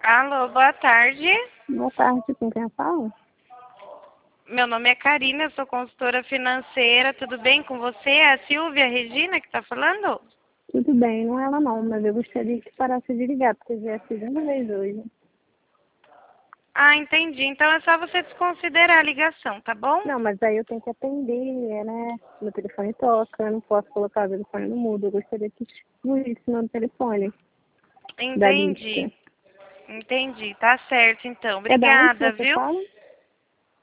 Alô, boa tarde. Boa tarde, com quem eu falo? Meu nome é Karina, eu sou consultora financeira. Tudo bem com você? É a Silvia Regina que está falando? Tudo bem, não é ela não, mas eu gostaria que parasse de ligar, porque já é a segunda vez hoje. Ah, entendi. Então é só você desconsiderar a ligação, tá bom? Não, mas aí eu tenho que atender, né? Meu telefone toca, eu não posso colocar o telefone no mudo. Eu gostaria que excluísse meu telefone da Entendi. lista. Entendi. Tá certo, então. É da onde que Obrigada, você viu? fala?